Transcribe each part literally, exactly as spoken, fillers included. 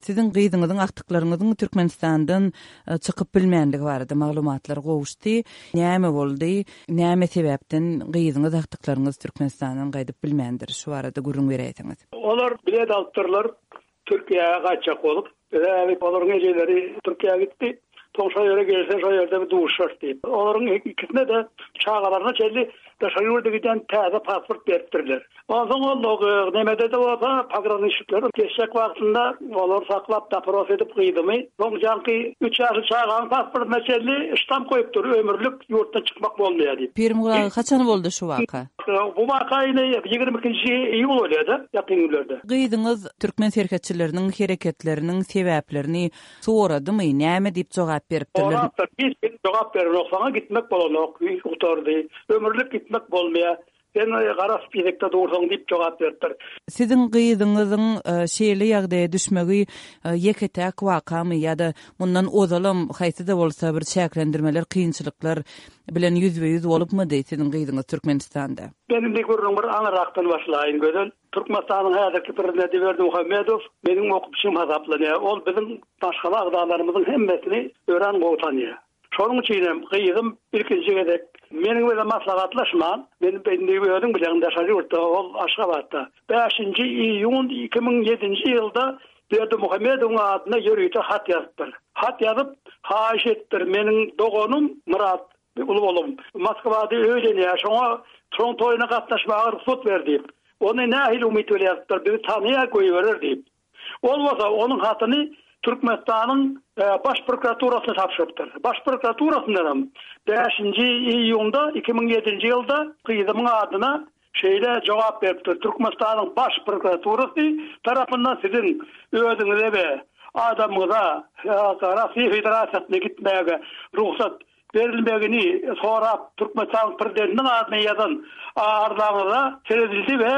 Sizin gyýdyňyzyň aktyklaryňyzyň Türkmenistandan çykyp bilmänligi barada maglumatlar gowuşdy. Näme boldy? Näme sebäpden gyýdyňyz aktyklaryňyz Türkmenistandan gaýdyp bilmändir? Şu barada gurrun bereýsiňiz. Olar bilet alptyrlar Türkiýäge gaçak bolup, we olaryň ejeleri Türkiýäge gitdi. Toşa ýere gelse, şo ýerde bir duşar diýip. Olaryň ikisine de çağalaryna çelli daşa ýurda giden täze pasport beripdirler. Ondan soň nemede de bolsa pograniçnikler geçek wagtynda olar saklap da prof edip gydymy. Soň janky üç ýaşy çağan pasport meselli iştam koýup dur, ömürlük ýurtdan çykmak bolmaýar diýip. Pirimgulagy kaçan boldy şu waka? Bu wakaýyny ýygrimi ikinji iýul bolýardy, ýakyn ýyllarda. Gyýdyňyz türkmen serketçileriniň hereketleriniň sebäplerini soradymy? Näme diýip jogap beripdirler? Biz jogap berýär, gitmek bolanok, utardy, ömürlük gitmek bolmaýar. Ben garas bizekde dursaň diýip jogap beripdir. Sizin gyýdyňyzyň şeýle ýagdaýa düşmegi ýeketäk wakamy ýa-da mundan ozalam haýsy-da bolsa bir şäklendirmeler, kynçylyklar bilen ýüzbe ýüz bolupmy sizin gyýdyňyz Türkmenistanda? Benim de görüň bir aňyrakdan başlaýyn gödel. Türkmenistanyň häzirki prezidenti Berdi Muhammedow meniň okupçym hazaplanýar. Ol bizim başga agdalarymyzyň hemmesini ören gowtanýar. Şonuň üçin gyýdym ilkinji gedek. Meniň bilen maslahatlaşman, benim beýnegi öýdüm bilen daşary ýurtda, ol Aşgabatda. beşinji iýun iki min ýedinji ýylda Berdi Muhammedowyň adyna ýörüýte hat ýazypdyr. Hat ýazyp, haýyş etdir, meniň dogonum Murat uly bolum Moskwada öýlenýär, şoňa Toronto'yna gatnaşmagy ruhsat berdi. Ony nähil umyt edýärdir, bir tanyýa goýberer diýip. Olmasa onuň hatyny Türkmenistanyň baş prokuraturasyna tapşyrdyr. Baş prokuraturasyndan beşinji iýunda iki min ýedinji ýylda gyýdymyň adyna şeýle jogap beripdir. Türkmenistanyň baş prokuraturasy tarapyndan sizin özüňize we adamyňyza Russiýa Federasiýasyna gitmäge ruhsat berilmegini sorap Türkmenistan prezidentiniň adyna ýazan ardaňyza seredildi we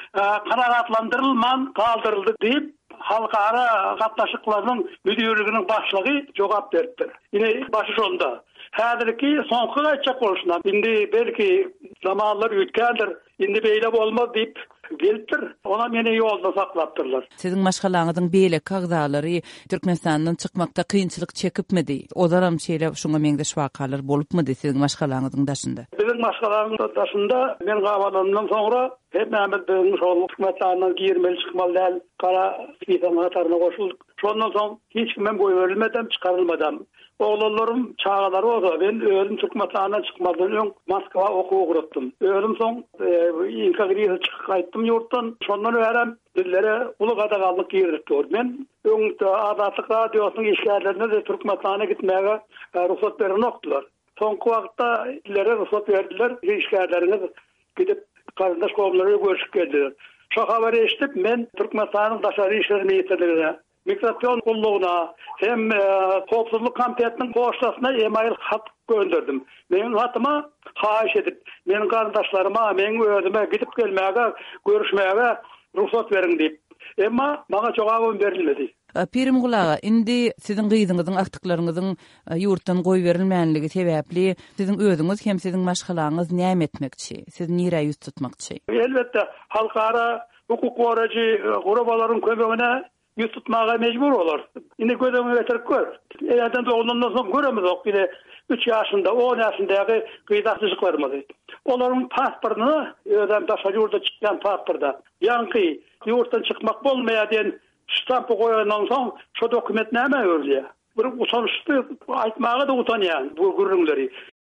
kanagatlandyrylman kaldyryldy diýip halkara gatnaşyklarynyň müdürliginiň başlygy jogap beripdir. Ine başı şonda. Häzirki soňky gaçak bolşundan indi belki zamanlar ötkendir, indi beýle bolmaz diýip gelipdir. Ona meni ýolda saklapdyrlar. Sizin maşgalaňyzyň beýle kagdalary Türkmenistandan çykmakda kynçylyk çekipmidi? Ozaram şeýle şoňa meňde şwakalar bolupmydy sizin maşgalaňyzyň daşynda? Bizim maşgalaňyzyň daşynda men gawalanymdan soňra hep Mehmet Bey'in şol Türkmenistandan girmeli çykmaly däl, kara fiýdan hatarına goşuldyk. Şondan soň hiç kimem goý berilmeden çykarylmadym. Oğlanlarım çağaları olsa ben özüm Türkmenistandan çykmadan öň Moskwa okuw gurupdym. Özüm soň inkagriýa çykyp gaýtdym ýurtdan. Şondan öýrem dillere uly gadagallyk ýerlikdir. Men öň Azatlyk radiosynyň işgärlerine de Türkmenistana gitmäge ruhsat berenokdylar. Soňky wagtda dillere ruhsat berdiler, işgärlerine gidip kardeş gowlary görüşip geldiler. Şo habary eşitip men Türkmenistanyň daşary işleri ministrligine Migration Kulluğuna hem Howpsuzlyk Komitetining poçtasyna email hat gönderdim. Meniň hatyma haýyş edip, meniň gardaşlaryma, meniň özüme gidip gelmäge, görüşmäge ruhsat beriň diýip. Emma maňa jogap berilmedi. Pirim gulaga, indi sizin gyýdyňyzyň aktyklaryňyzyň ýurtdan goý berilmänligi sebäpli sizin özüňiz hem sizin maşgalaňyz näme etmekçi? Siz nire ýüz tutmakçy? Elbetde halkara hukuk goragy gurabalaryň kömegine ýüz tutmaga mejbur bolar. Indi gözüňe getirip gör. Eýerden doğundan soň göremiz ok bile üç ýaşynda, on ýaşyndaky gyýdaşçylyklarymyzy. Olaryň pasportyny öýden daşary ýurda çykkan pasportda ýanky ýurtdan çykmak bolmaýar diýen ştampy goýandan soň şo dokument näme öýrülýär? Bir utançly aýtmaga da utanýar bu gürrüňleri.